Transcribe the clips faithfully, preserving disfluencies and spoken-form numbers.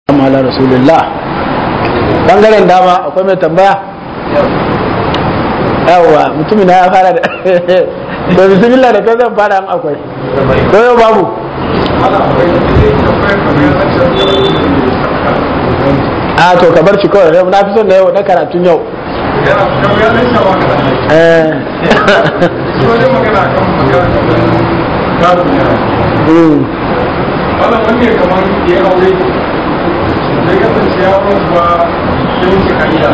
ala rasulillah. Bangaren dama akwai mai tambaya? Yawwa mutumin ya fara da to bismillah da kai zan fara an akwai to yau babu a to ka bar shi kawai na fi son da yau na karatun yau eh wannan wani ya kamar ya aure da ya kasance ya ba ya wuce kariya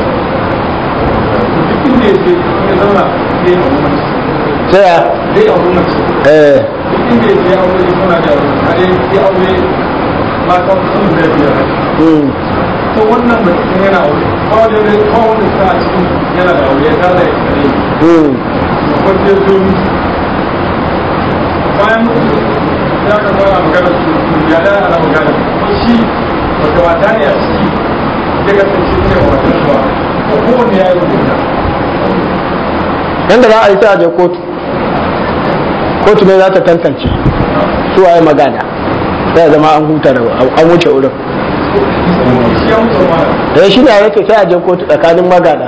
duk inda ya ce ya zauna zai yi aure mace sai ya zai yi aure mace eh duk inda ya ce ya aure ya zauna da aure ya aure mata sun da biyar to wannan mutum yana aure kawai da kawai wanda sa a cikin yana da aure ya tada ya kare wanda ya zo bayan ya ka fara magana su ya da ana magana shi wata wata ne a ciki ya kasance ne wata ba ko kowane ya yi rubuta yanda za a yi sai a je kotu kotu ne za ta tantance su waye magana sai zama an huta da an wuce wurin da shi ne yake sai a je kotu tsakanin magana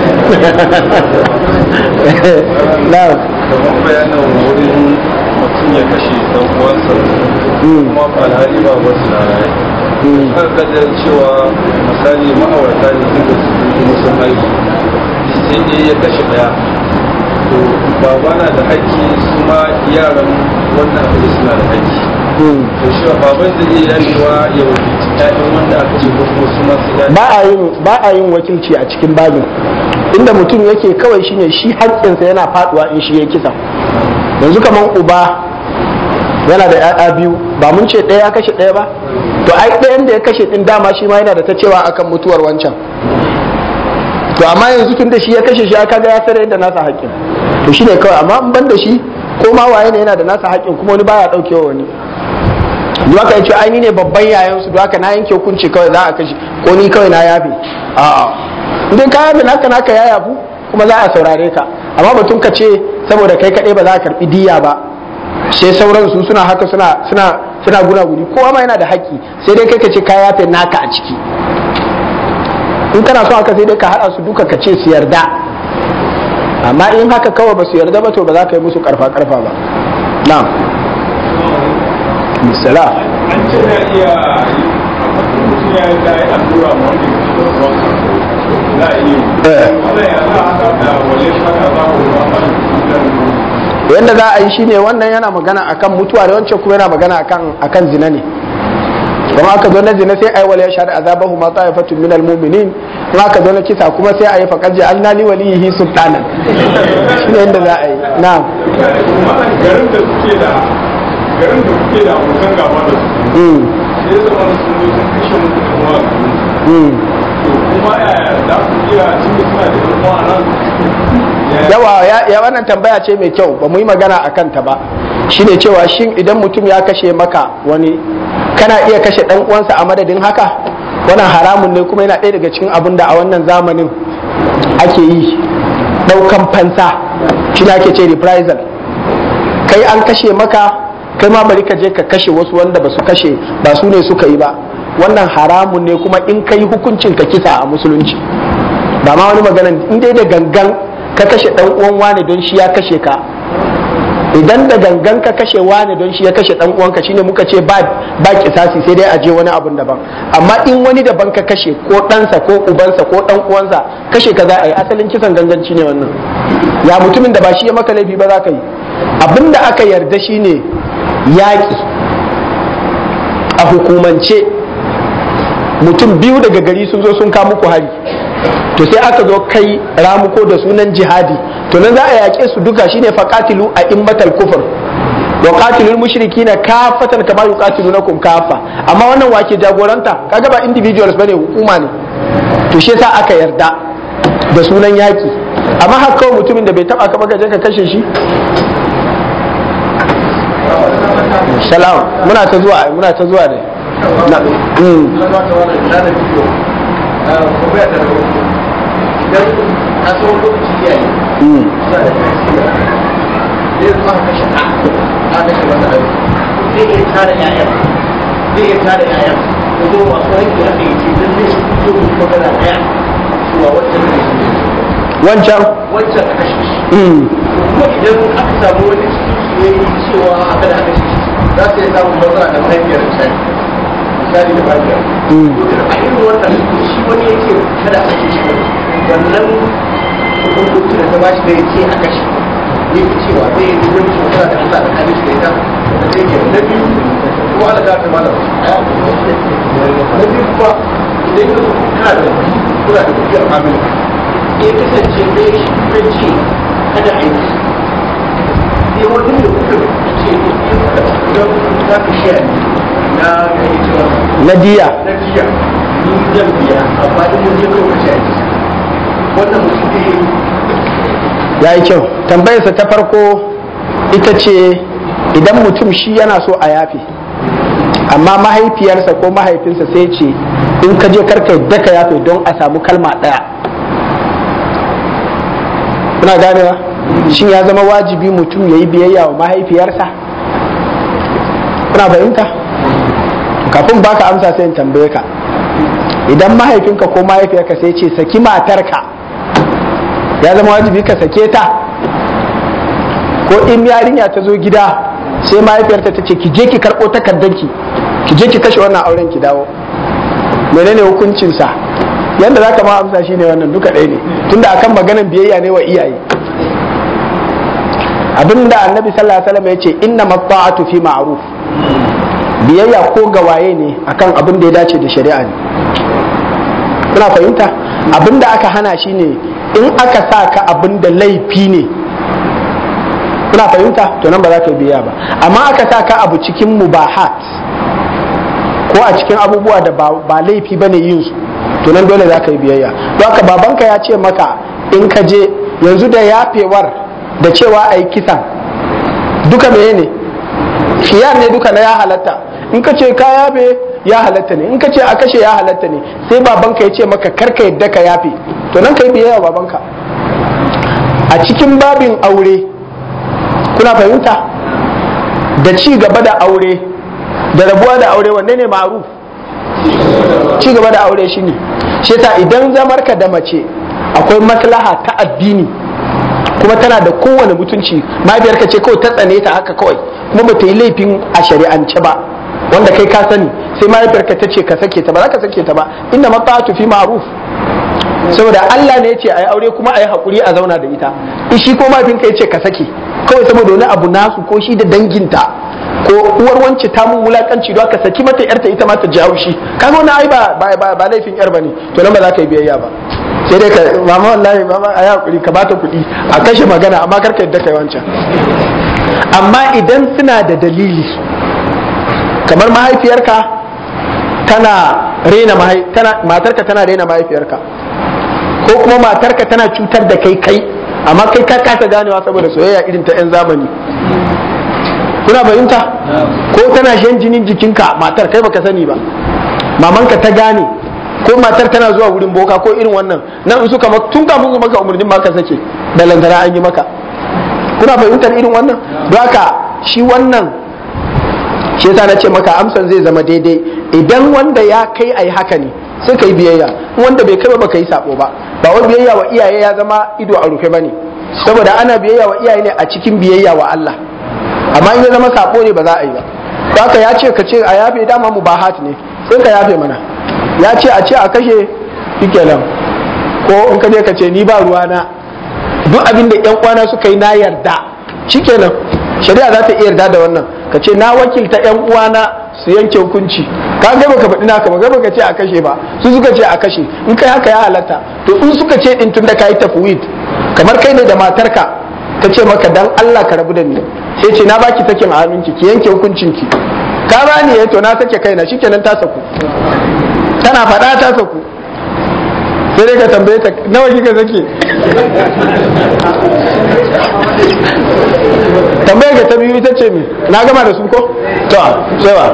na kamar bayanan wurin mutum ya kashe dan uwansa kuma ba alhali ba wasu na raye kan kaddar cewa misali ma'aurata ne duka su kuma sun haihu sai dai ya kashe daya to baba na da haƙƙi su ma yaran wannan abu suna da haƙƙi to shi baban zai iya yamewa ya wakilci ƴaƴan wanda aka ce ko kuma su ma su yamewa ba a yin ba a yin wakilci a cikin babin inda mutum yake kawai shine shi haƙƙinsa yana faduwa in shi ya kisa yanzu kamar uba yana da ƴaƴa biyu ba mun ce ɗaya ya kashe ɗaya ba to ai ɗayan da ya kashe ɗin dama shi ma yana da ta cewa akan mutuwar wancan to amma yanzu tun da shi ya kashe shi aka ga ya tsare da nasa haƙƙin to shine kawai amma in ban da shi ko ma waye ne yana da nasa haƙƙin kuma wani baya ɗaukewa wani duk haka yace ai ni ne babban yayan su duk haka na yanke hukunci kawai za a kashe ko ni kawai na yafe a'a idan ka yafe naka naka ya yafu kuma za a saurare ka amma batun ka ce saboda kai kaɗai ba za a karɓi diya ba sai sauran su suna haka suna suna suna gunaguni kowa ma yana da haƙƙi sai dai kai ka ce ka yafe naka a ciki in kana so haka sai dai ka haɗa su duka ka ce su yarda amma in haka kawai ba su yarda ba to ba za ka yi musu karfa karfa ba na'am misala an ce na iya mutum ya yi da ya allura ma wanda ke cikin wasu za a iya wanda ya za a haɗa da wale shaka za ku ba yanda za a yi shine wannan yana magana akan mutuwa da wancan kuma yana magana akan akan zina ne kuma aka zo na zina sai ai wala yashhadu azabahu ma ta'ifatun minal mu'minin kuma aka zo na kisa kuma sai ayi faqad ja'alna li walihi sultanan shine yanda za a yi na'am garin da suke da garin da suke da abokan gaba da su sai zama sun zo sun kashe musu da kuma to kuma yaya za ku iya cikin suna da kuma nan yawa ya wannan tambaya ce mai kyau ba mu yi magana a kanta ba shine cewa shin idan mutum ya kashe maka wani kana iya kashe dan uwansa a madadin haka wannan haramun ne kuma yana ɗaya daga cikin abin da a wannan zamanin ake yi ɗaukan fansa shi ne ake ce reprisal kai an kashe maka kai ma bari ka je ka kashe wasu wanda ba su kashe ba su ne suka yi ba wannan haramun ne kuma in kai hukuncin ka kisa a musulunci ba ma wani magana in dai da gangan ka kashe dan uwan wani don shi ya kashe ka idan da gangan ka kashe wani don shi ya kashe dan uwanka shine muka ce ba ba kisasi sai dai a je wani abun daban amma in wani daban ka kashe ko ɗansa ko ubansa ko dan uwansa kashe ka za a yi asalin kisan ganganci ne wannan ya mutumin da ba shi ya maka laifi ba za ka yi abinda aka yarda shine yaƙi a hukumance mutum biyu daga gari sun zo sun kawo muku hari to sai aka zo kai ramuko da sunan jihadi to nan za a yaƙe su duka shine faqatilu a immatal kufr wa qatilul mushrikina kafatan kama yuqatilunakum kafa amma wannan wake jagoranta kaga ba individuals bane hukuma ne to shi yasa aka yarda da sunan yaƙi amma har kawai mutumin da bai taba ka ba ka je ka kashe shi salam muna ta zuwa muna ta zuwa da na mm idan a tsawon lokaci ya yi suna da kasira zai zuwa kashe ɗa a kashe wata ɗari zai iya tara ƴaƴan zai iya tara ƴaƴan ko masu aiki aka yi ce dan zai zo mu magana daya cewa wancan wancan wancan aka shi kuma idan aka samu wani cikin ya yi cewa aka da aka shi za su yi samun matsala da mahaifiyar misali misali da mahaifiyar a irin wannan shi wani ya ce kada a shi wannan hukunci da ta bashi da ya ce aka shi ne ke cewa zai yi zuwa matsala da Allah da kare shi da ita da zai ke na biyu kuma ala ta ta mana na biyu kuma idan ka kana da kuna da kujiyar family ya kasance ɗaya shi kuma ce kada a yi sai wani da kuka ce idan za ka shiya na na diya na diya ni zan biya amma in mun je kawai ka shi wannan mutum ne ya yi kyau. Tambayarsa ta farko ita ce idan mutum shi yana so a yafe amma mahaifiyarsa ko mahaifinsa sai ce in ka je karka yadda ka yafe don a samu kalma ɗaya. kuna ganewa shin ya zama wajibi mutum ya yi biyayya wa mahaifiyarsa? kuna fahimta? kafin baka amsa sai in tambaye ka, idan mahaifinka ko mahaifiyarka sai ce saki matarka, ya zama wajibi ka sake ta? ko in yarinya ta zo gida sai mahaifiyarta ta ce ki je ki karɓo takardanki ki je ki kashe wannan auren ki dawo, menene hukuncinsa? yadda za ka ma amsa shi ne wannan duka ɗaya ne, tunda akan maganan biyayya ne wa iyaye. abinda annabi sallallahu alaihi wasallam ya ce inna matta'atu fi ma'ruf, biyayya ko gawaye ne akan abin da ya dace da shari'a ne. kuna fahimta? abinda aka hana shi ne in aka sa ka abin da laifi ne, kuna fahimta, to nan ba za ka yi biyayya ba. amma aka sa ka abu cikin mubahat ko a cikin abubuwa da ba laifi bane yin su, to nan dole za ka yi biyayya. don haka babanka ya ce maka in ka je yanzu da yafewar da cewa a yi kisan duka meye ne? khiyar ne duka na ya halatta. in ka ce ka yafe ya halatta ne, in ka ce a kashe ya halatta ne, sai babanka ya ce maka karka yadda ka yafe, to nan ka yi biyayya babanka. a cikin babin aure, kuna fahimta, da ci gaba da aure da rabuwa da aure wanne ne ma'ruf? ci gaba da aure shine. shi yasa idan zamarka da mace akwai maslaha ta addini kuma tana da kowane mutunci, mahaifiyarka ce kawai ta tsane ta haka kawai kuma ba ta yi laifin a shari'ance ba wanda kai ka sani, sai mahaifiyarka ta ce ka sake ta, ba za ka sake ta ba. inna mata'atu fi ma'ruf, saboda Allah ne ya ce a yi aure kuma a yi haƙuri a zauna da ita. shi ko mahaifinka ya ce ka sake kawai saboda wani abu nasu ko shi da danginta ko uwar wance ta mun wulakanci don ka saki mata yarta ita ma ta ji haushi, ka zo na ai ba ba laifin yar bane, to nan ba za ka yi biyayya ba. sai dai ka mama wallahi mama ayi hakuri ka bata kuɗi a kashe magana, amma kar ka yadda kai wancan. amma idan suna da dalili, kamar mahaifiyarka tana rena mahai tana matarka tana rena mahaifiyarka, ko kuma matarka tana cutar da kai kai amma kai ka kasa ganewa saboda soyayya irin ta yan zamani, kuna fahimta? ko tana shan jinin jikinka matar kai baka sani ba, mamanka ta gane, ko matar tana zuwa wurin boka ko irin wannan, nan in suka tun kafin su maka umarnin maka sake da lantana an yi maka. kuna fahimtar irin wannan? don haka shi wannan shi yasa na ce maka amsan zai zama daidai idan wanda ya kai ai haka ne sai ka yi biyayya, wanda bai kai ba ka yi sabo ba. ba wai biyayya wa iyaye ya zama ido a rufe bane, saboda ana biyayya wa iyaye ne a cikin biyayya wa Allah, amma in ya zama sabo ne ba za a yi ba. haka ya ce ka ce a yafe, dama mubahat ne, sai ka yafe mana. ya ce a ce a kashe shikenan, ko in ka je ka ce ni ba ruwana, duk abin da yan uwana suka yi na yarda, shikenan shari'a za ta iya yarda da wannan. ka ce na wakilta yan uwana su yanke hukunci, ka ga baka faɗi naka ba, gaba ka ce a kashe ba, su suka ce a kashe, in kai haka ya halatta. to in suka ce din tunda kai tafwid, kamar kai ne da matarka ta ce maka dan Allah ka rabu da ni, sai ce na baki sakin a hannunki ki yanke hukuncinki, ka bani eh to na sake kaina, shikenan ta saku, tana faɗa ta saku. sai dai ka tambaye ta nawa kika sake. tambayar ka ta biyu ita ce me, na gama da su ko? to tsewa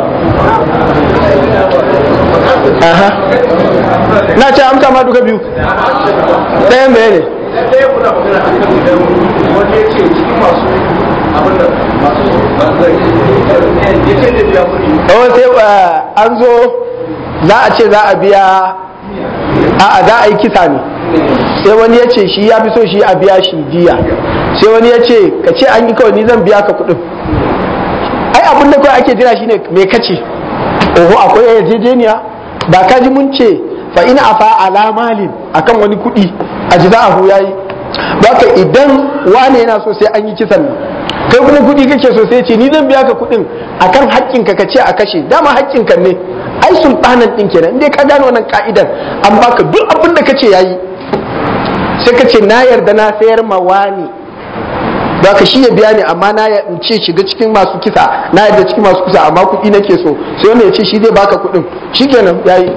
aha na ce amsa ma duka biyu, ɗayan me ne? ɗaya kuna magana a kan idan wani ya ce cikin masu abin da masu ya ce da biya kuɗi. oh sai an zo za a ce za a biya a'a za a yi kisa ne, sai wani ya ce shi ya fi so shi a biya shi diya, sai wani ya ce ka ce an yi kawai ni zan biya ka kuɗin. Ai abin da kawai ake jira shine me kace, oho akwai yarjejeniya, ba ka ji mun ce fa ina afa ala malin akan wani kuɗi a ji za a hu yayi. Baka idan wane yana so sai an yi kisan nan, kai kuma kuɗi kake so sai ce ni zan biya ka kuɗin akan haƙƙinka ka ce a kashe, dama haƙƙinka ne, ai sultanan ɗin kenan. In dai ka gane wannan ka'idar an baka duk abin da kace yayi, sai ka ce na yarda na sayar ma wani, baka shi ya biya ni amma na ce shiga cikin masu kisa, na yarda cikin masu kisa amma kuɗi nake so, sai wanda ya ce shi zai baka kuɗin, shikenan yayi.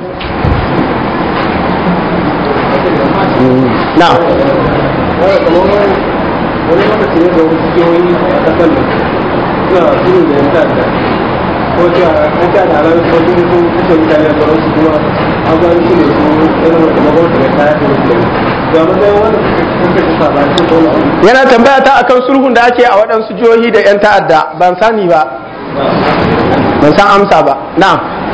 Na wani lokaci ne da wasu jihohi a kasar nan suna shirin da yan ta'adda ko cewa yan ta'adda a ranar ko sun sun kashe mutane a tsoron su kuma an zan shi ne su irin wata magwata da kaya da wasu da matsayin wanda sun kashe sabanin ko wani. Yana tambaya ta akan sulhun da ake a waɗansu jihohi da yan ta'adda, ban sani ba, ban san amsa ba. Na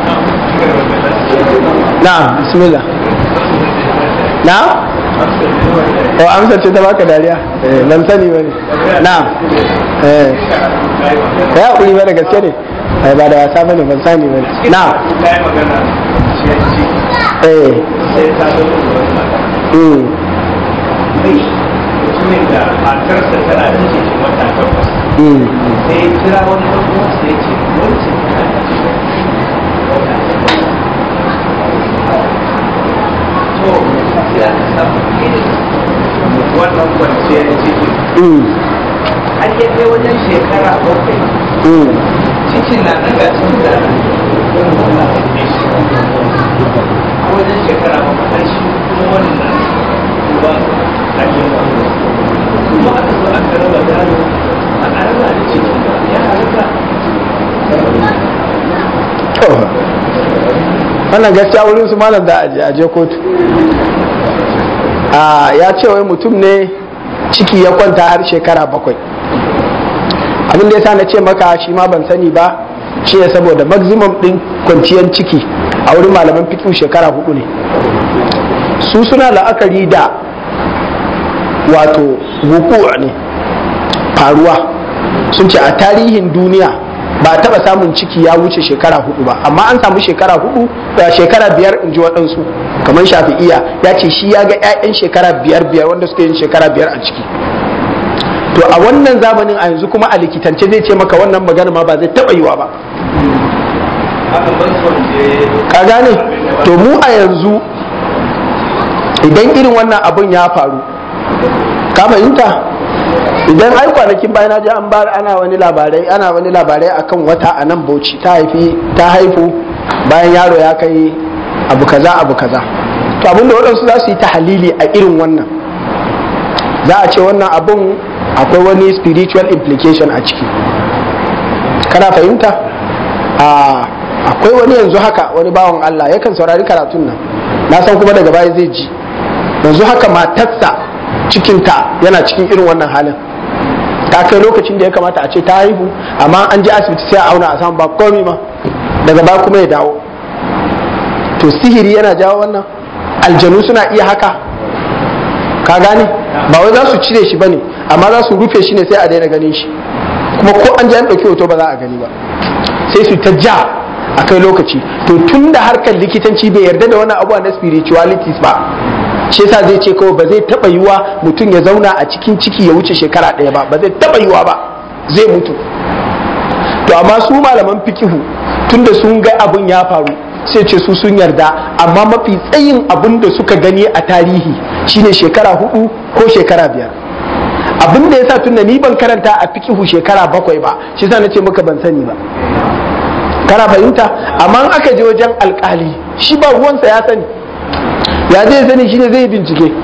na bismillah. Na o amsa ce ta baka dariya, ban sani ba ne. Na eh ya kuri ba da gaske ne, ba da wasa ba ne, ban sani ba ne. Na eh mm mutumin da matarsa tana da cikin wata takwas sai kira wani farko sai ce wancan tana da cikin wata takwas. To ya samu irin wannan kwanciyar cikin har ya kai wajen shekara bakwai cikin na nan ga cikin da wajen shekara bakwai har shi kuma wannan ba a yi kuma aka zo aka raba gado a raba da cikin ya halitta. Wannan gaskiya wurin su malam da aje kotu. Ya ce wai mutum ne ciki ya kwanta har shekara bakwai. Abin da yasa na ce maka shi ma ban sani ba, shi ne saboda maximum din kwanciyar ciki a wurin malaman fiqh shekara hudu ne. Su suna la'akari da wato wuku ne, faruwa. Sun ce a tarihin duniya ba a taba samun ciki ya wuce shekara hudu ba, amma an samu shekara hudu da shekara biyar in ji waɗansu kamar Shafi'iya ya ce shi ya ga 'ya'yan shekara biyar biyar wanda suka yin shekara biyar a ciki. To a wannan zamanin a yanzu kuma a likitance zai ce maka wannan magana ma ba zai taba yiwa ba, ka gane? To mu a yanzu idan irin wannan abun ya faru, ka fahimta, idan ai kwanakin bayan ji an bar ana wani labarai ana wani labarai akan wata a nan Bauchi ta haifi ta haifu bayan yaro ya kai abu kaza abu kaza. To abinda waɗansu za su yi tahalili a irin wannan, za a ce wannan abun akwai wani spiritual implication a ciki, kana fahimta? Akwai wani yanzu haka wani bawan Allah yakan saurari karatun nan, na san kuma daga baya zai ji. Yanzu haka matarsa cikinta yana cikin irin wannan halin, ta kai lokacin da ya kamata a ce ta haihu, amma an je asibiti sai a auna a samu ba komi ma, daga ba kuma ya dawo. To sihiri yana jawo wannan, aljanu suna iya haka, ka gane? Ba wai za su cire shi bane, amma za su rufe shi ne sai a daina ganin shi, kuma ko an je an ɗauki hoto ba za a gani ba, sai su ta ja a kai lokaci. To tun da harkar likitanci bai yarda da wani abuwa na spiritualities ba, shi yasa zai ce kawai ba zai taba yiwa mutum ya zauna a cikin ciki ya wuce shekara ɗaya ba, ba zai taba yiwa ba, zai mutu. To amma su malaman fikihu tunda sun ga abun ya faru sai ce su sun yarda, amma mafi tsayin abun da suka gani a tarihi shine shekara hudu ko shekara biyar. Abin da yasa tunda ni ban karanta a fikihu shekara bakwai ba, shi yasa nace maka ban sani ba, kana fahimta? Amma in aka je wajen alkali shi ba ruwansa ya sani, ya zai sani shi ne zai bincike,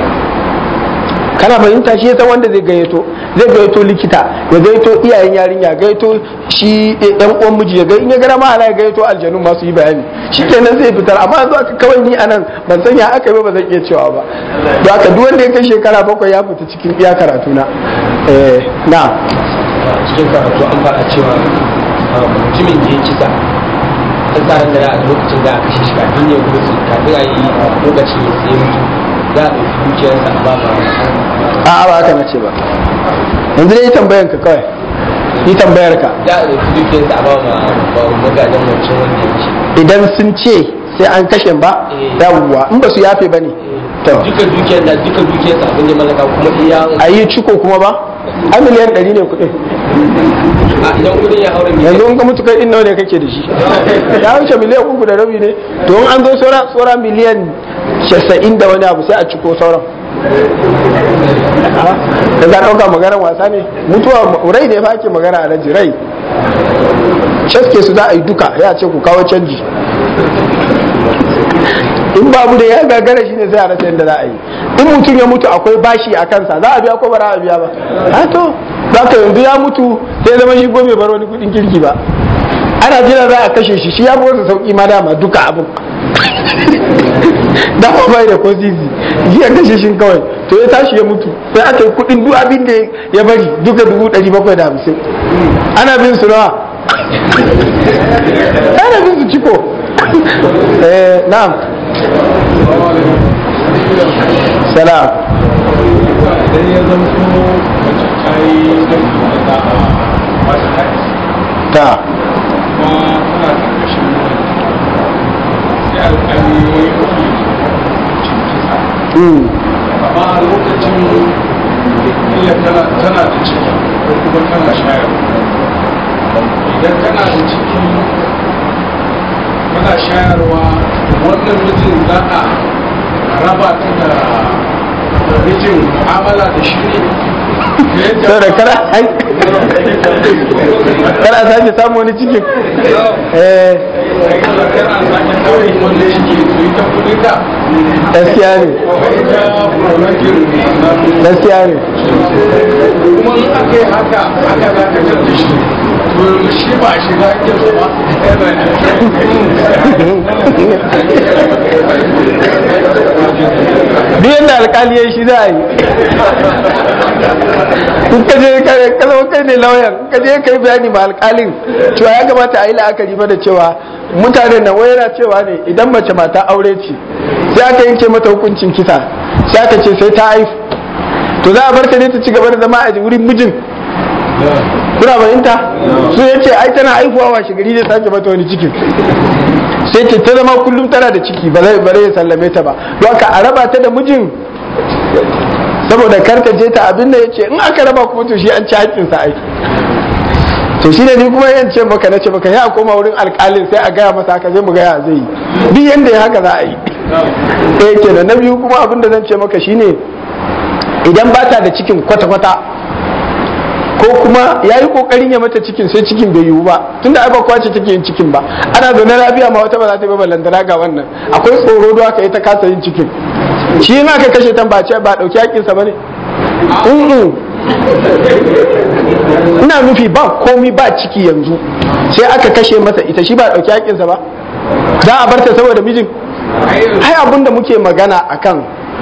kana fahimta? Shi yasa wanda zai gayyato zai gayyato likita, ya gayyato iyayen yarinya, gayyato shi yan uwan miji, ya ga in ya gara ma ala ya gayyato aljanu masu yi bayani, shikenan sai fitar. Amma yanzu aka kawai ni anan ban san ya aka yi ba, ba zan iya cewa ba. Don haka duk wanda ya kai shekara bakwai ya fita cikin iya karatu na. Eh na cikin karatu an faɗa cewa mutumin da ya kisa an tsarin da a lokacin da aka kashe shi kafin ya mutu kafin a yi lokacin ya sai mutu za a ɗauki dukiyarsa a ba ba a'a ba haka na ce ba yanzu dai tambayan ka kawai yi tambayar ka za a ɗauki dukiyarsa a ba ma magadan wancan wanda ya kashe idan sun ce sai an kashe ba yawuwa in ba su yafe ba ne duka dukiyar da duka dukiyarsa abin da mallaka kuma iya a yi ciko kuma ba a miliyan ɗari ne kuɗin a idan kudin ya haura yanzu in ka mutu kai nawa ne kake da shi ya wuce miliyan uku da rabi ne to in an zo saura saura miliyan casa'in da wani abu sai a ciko sauran da za ɗauka maganar wasa ne mutuwa rai ne fa ake magana a raji rai caske su za a yi duka ya ce ku kawo canji in babu da ya gagara shi ne sai a rasa yadda za a yi in mutum ya mutu akwai bashi a kansa za a biya ko ba za a biya ba a to za ka yanzu ya mutu sai zama shi gome bar wani kudin kirki ba ana jira za a kashe shi shi ya fi wasu sauki ma dama duka abin dama bai da kosisi shi ya kashe shi kawai to ya tashi ya mutu sai aka yi kudin duk abin da ya bari duka dubu ɗari bakwai da hamsin ana bin su nawa ana bin su ciko eh na'am salam idan ya zama mace ta yi da za a mata haɗi ta kuma tana ƙarƙashin sai alƙali ya yi mafi cinkisa amma a lokacin illa tana da ciki ko kuma tana shayarwa idan tana da ciki tana shayarwa wannan mijin za a raba ta da mijin mu'amala da shi ne sau da kara kara sake samu wani cikin eh gaskiya ne gaskiya ne kuma in aka yi haka aka dakatar da shi to shi ba shi za a kyau ba duk yadda alkali ya yi shi za a yi in ka je ka zama kai ne lauyan ka je ka yi bayani ma alkalin cewa ya kamata a yi la'akari ba da cewa mutanen nan wai yana cewa ne idan mace mata aure ce sai aka yanke mata hukuncin kisa sai aka ce sai ta haifu to za a bar ta ne ta ci gaba da zama a wurin mijin kuna bayanta su ya ce ai tana haihuwa wa shigari zai sake mata wani cikin sai ce ta zama kullum tana da ciki ba zai bare ya sallame ta ba don haka a raba ta da mijin saboda karka je ta abin da ya ce in aka raba kuma to shi an ci haƙƙinsa aiki to shi ne ni kuma yan ce maka na ce maka ya koma wurin alƙalin sai a gaya masa haka zai mu gaya zai yi duk yanda ya haka za a yi ɗaya kenan na biyu kuma abin da zan ce maka shine idan ba ta da cikin kwata-kwata ko kuma ya yi kokarin ya mata cikin sai cikin bai yiwu ba tunda ai ba kwace take yin cikin ba ana zaune lafiya ma wata ba za ta yi balantana ga wannan akwai tsoro da aka yi ta kasa yin cikin shi in aka kashe tan ba ce ba dauki hakinsa bane ina nufi ba komi ba ciki yanzu sai aka kashe masa ita shi ba dauki hakinsa ba za a barta saboda mijin ai abinda muke magana akan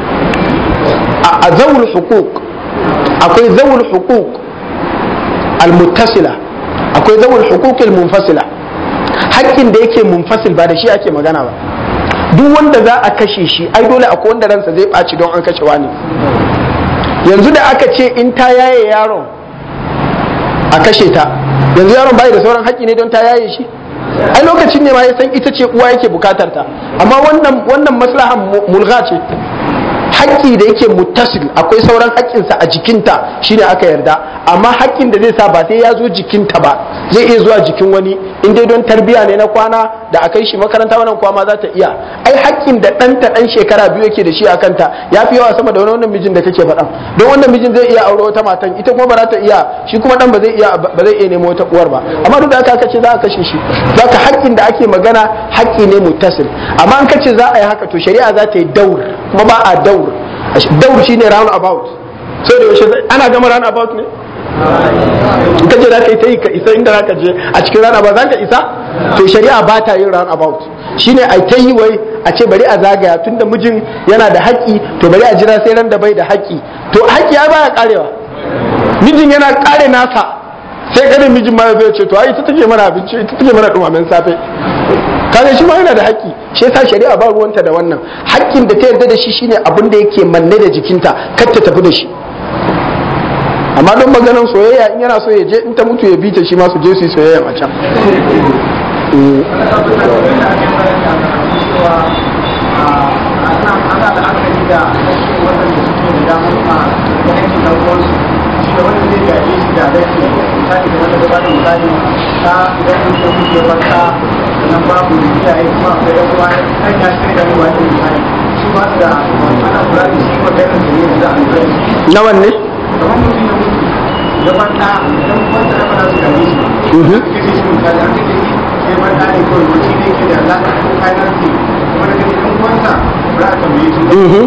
a zawul hukuk akwai zawul hukuk al-muttasila akwai zawul hukuk al-munfasila haƙƙin da yake munfasil ba da shi ake magana ba duk wanda za a kashe shi ai dole akwai wanda ransa zai ɓaci don an kashe wani yanzu da aka ce in ta yaye yaron a kashe ta yanzu yaron bai da sauran haƙƙi ne don ta yaye shi ai lokacin ne ma ya san ita ce uwa yake bukatar ta amma wannan wannan maslahan mulgha ce haƙƙi da yake muttasil akwai sauran haƙƙinsa a jikinta shine aka yarda amma haƙƙin da zai sa ba sai ya zo jikinta ba zai iya zuwa jikin wani in dai don tarbiya ne na kwana da a kai shi makaranta wannan kwama za ta iya ai haƙƙin da ɗanta ɗan shekara biyu yake da shi a kanta ya fi yawa sama da wani wannan mijin da kake faɗan don wannan mijin zai iya aure wata matan ita kuma ba za ta iya shi kuma ɗan ba zai iya ba zai iya nemo wata uwar ba amma duk da aka kace za a kashe shi zaka haƙƙin da ake magana haƙƙi ne muttasil amma an kace za a yi haka to shari'a za ta yi daur kuma ba a daur daur shine round about sai da yaushe ana gama round about ne in ka je za ka yi ta yi ka isa inda za ka je a cikin rana ba za ka isa to shari'a ba ta yin round about shine a ta yi wai a ce bari a zagaya tun da mijin yana da haƙƙi to bari a jira sai ran da bai da haƙƙi to haƙƙi ya baya karewa mijin yana kare nasa sai kanin mijin ma zai ce to ai ita take mana abinci ita take mana dumamen safe kaga shi ma yana da haƙƙi shi yasa shari'a ba ruwanta da wannan haƙƙin da ta yarda da shi shine abin da yake manne da jikinta kar ta tafi da shi amma don maganar soyayya in yana so ya je in ta mutu ya bi ta shi ma su je su yi soyayya a can da wanda zai gaje shi da rai misali da wanda gaba da misali ta idan mutum mutu ya farka nan babu iyaye kuma akwai yan uwa kan ya sai da ruwa da misali su ba su da ana kula da shi maganar da ne da alƙur'ani na wanne kamar mutum ya mutu ya farka idan wanda ya fara su gaje shi kace shi misali an kace shi sai farka ne kawai ko shi ne ke da alaƙa ko kayan ce kuma da kace ɗan uwansa ba a tambaye shi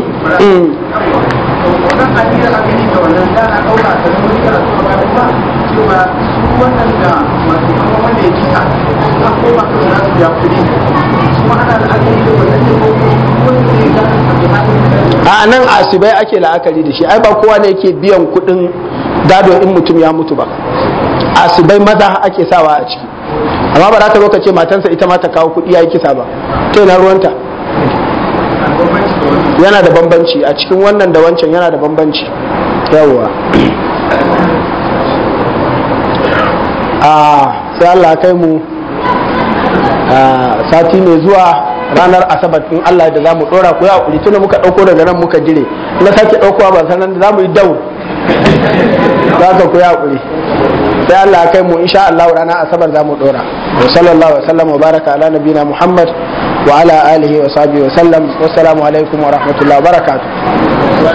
wannan hadiyar aka yi da wannan da na ɗauka da sun yi karatu a kan kuma cewa su wannan da masu kama wanda ya kisa a koma ka za su ya kuɗi kuma ana da aka yi da wannan ne ko wanda ya ga a nan asibai ake la'akari da shi ai ba kowa ne yake biyan kuɗin gado in mutum ya mutu ba asibai maza ake sawa a ciki amma ba za ta zo ka ce matansa ita ma ta kawo kuɗi ya yi kisa ba ta yana ruwanta yana da bambanci a cikin wannan da wancan yana da bambanci yawwa a sai Allah kai mu sati mai zuwa ranar asabar in Allah da zamu dora ku ya kuri tunda muka dauko daga nan muka jire na sake daukowa ba sanan da zamu yi dau zaka ku ya kuri sai Allah kai mu insha Allah ranar asabar zamu dora wa sallallahu alaihi wa sallam wa baraka ala nabina Muhammad wa ala alihi wa sahbihi wa sallam wassalamu alaikum wa rahmatullahi wa barakatuh